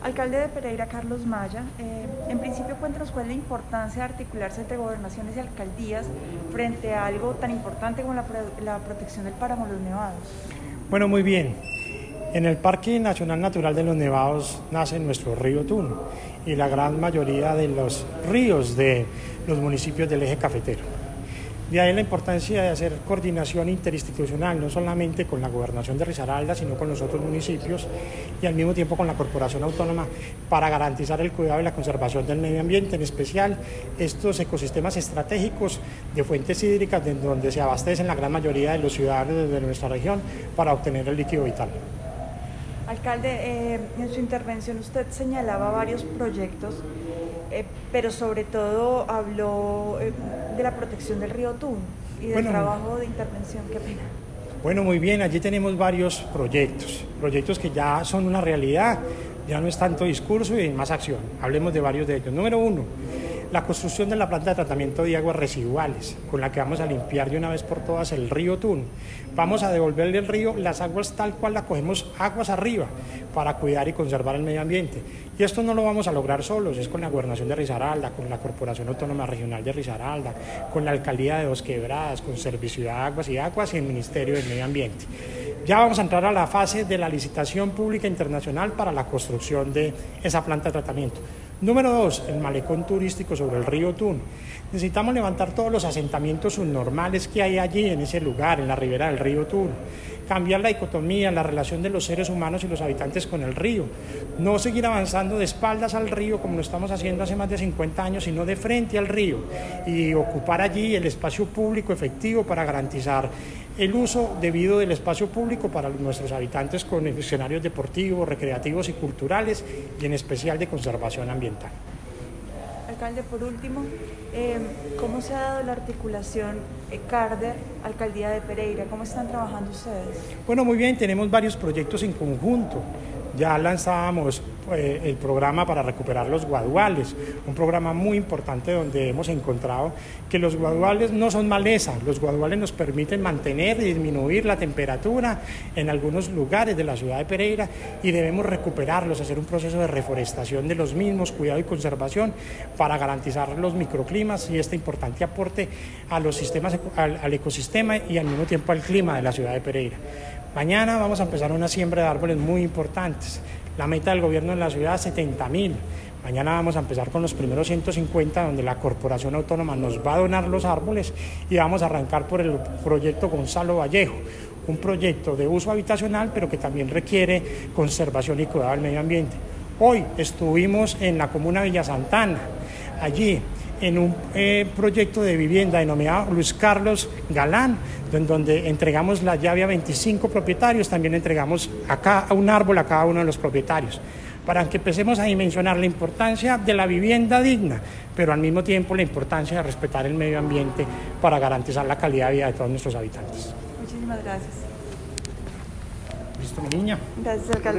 Alcalde de Pereira, Carlos Maya, en principio cuéntanos cuál es la importancia de articularse entre gobernaciones y alcaldías frente a algo tan importante como la protección del páramo de los Nevados. Bueno, muy bien. En el Parque Nacional Natural de los Nevados nace nuestro río Tun y la gran mayoría de los ríos de los municipios del eje cafetero. De ahí la importancia de hacer coordinación interinstitucional, no solamente con la Gobernación de Risaralda, sino con los otros municipios y al mismo tiempo con la Corporación Autónoma para garantizar el cuidado y la conservación del medio ambiente, en especial estos ecosistemas estratégicos de fuentes hídricas de donde se abastecen la gran mayoría de los ciudadanos de nuestra región para obtener el líquido vital. Alcalde, en su intervención usted señalaba varios proyectos, pero sobre todo habló de la protección del río Tun y del trabajo de intervención. Qué pena. Bueno, muy bien, allí tenemos varios proyectos que ya son una realidad, ya no es tanto discurso y más acción. Hablemos de varios de ellos. Número 1, la construcción de la planta de tratamiento de aguas residuales, con la que vamos a limpiar de una vez por todas el río Tun. Vamos a devolverle al río las aguas tal cual las cogemos aguas arriba, para cuidar y conservar el medio ambiente. Y esto no lo vamos a lograr solos, es con la Gobernación de Risaralda, con la Corporación Autónoma Regional de Risaralda, con la Alcaldía de Dos Quebradas, con Servicio de Aguas y el Ministerio del Medio Ambiente. Ya vamos a entrar a la fase de la licitación pública internacional para la construcción de esa planta de tratamiento. Número 2, el malecón turístico sobre el río Tun. Necesitamos levantar todos los asentamientos subnormales que hay allí en ese lugar, en la ribera del río Tun. Cambiar la dicotomía, la relación de los seres humanos y los habitantes con el río. No seguir avanzando de espaldas al río como lo estamos haciendo hace más de 50 años, sino de frente al río y ocupar allí el espacio público efectivo para garantizar el uso debido del espacio público para nuestros habitantes con escenarios deportivos, recreativos y culturales y en especial de conservación ambiental. Alcalde, por último, ¿cómo se ha dado la articulación CARDER, Alcaldía de Pereira? ¿Cómo están trabajando ustedes? Bueno, muy bien, tenemos varios proyectos en conjunto. Ya lanzábamos el programa para recuperar los guaduales, un programa muy importante donde hemos encontrado que los guaduales no son maleza, los guaduales nos permiten mantener y disminuir la temperatura en algunos lugares de la ciudad de Pereira y debemos recuperarlos, hacer un proceso de reforestación de los mismos, cuidado y conservación para garantizar los microclimas y este importante aporte a los sistemas, al ecosistema y al mismo tiempo al clima de la ciudad de Pereira. Mañana vamos a empezar una siembra de árboles muy importantes. La meta del gobierno en la ciudad es 70.000. Mañana vamos a empezar con los primeros 150, donde la Corporación Autónoma nos va a donar los árboles y vamos a arrancar por el proyecto Gonzalo Vallejo, un proyecto de uso habitacional, pero que también requiere conservación y cuidado del medio ambiente. Hoy estuvimos en la comuna de Villa Santana, allí en un proyecto de vivienda denominado Luis Carlos Galán, en donde entregamos la llave a 25 propietarios, también entregamos un árbol a cada uno de los propietarios, para que empecemos a dimensionar la importancia de la vivienda digna, pero al mismo tiempo la importancia de respetar el medio ambiente para garantizar la calidad de vida de todos nuestros habitantes. Muchísimas gracias. ¿Listo, mi niña? Gracias, alcalde.